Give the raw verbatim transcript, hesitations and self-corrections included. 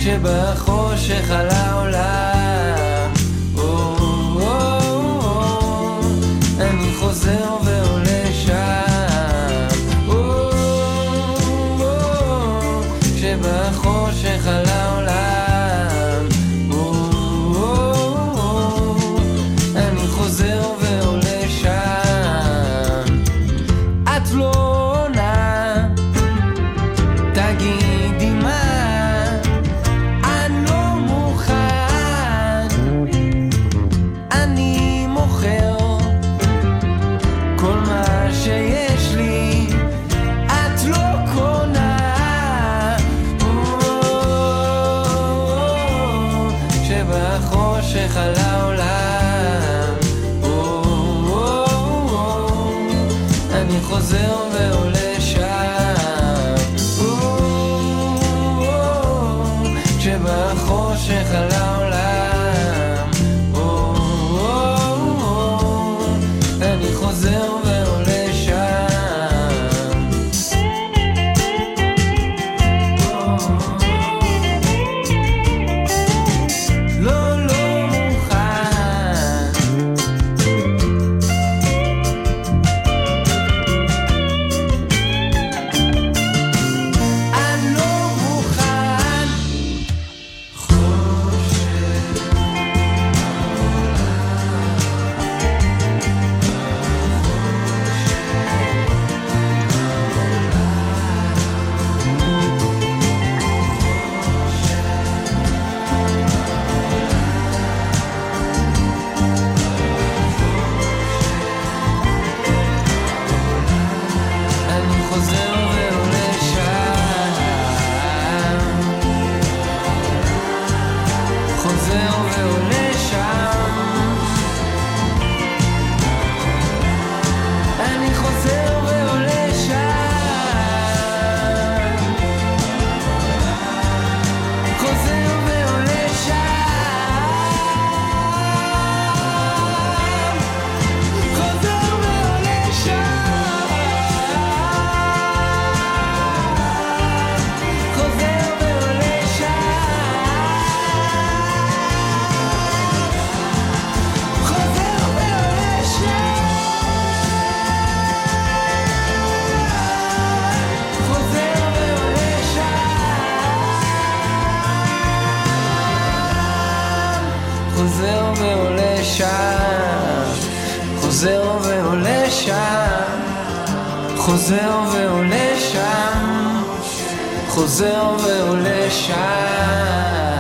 שבחושך על העולם, או, או, או, אני חוזר ועולה שם, או, או, שבחושך על העולם, או, או, אני חוזר ועולה שם. את לא עונה, תגידי מה, שיש לי, את לא קונה, שבחושך על העולם, אני חוזר ועולה שם, שבחושך על העולם, אני חוזר ועולה שם. לא, לא מוכן, אני לא מוכן. חוזר ועולה שם, חוזר ועולה שם, אני חוזר ועולה שם, חוזר ועולה שם, חוזר ועולה שם. חוזר ועולה שם, חוזר ועולה שם, חוזר ועולה שם, חוזר ועולה שם.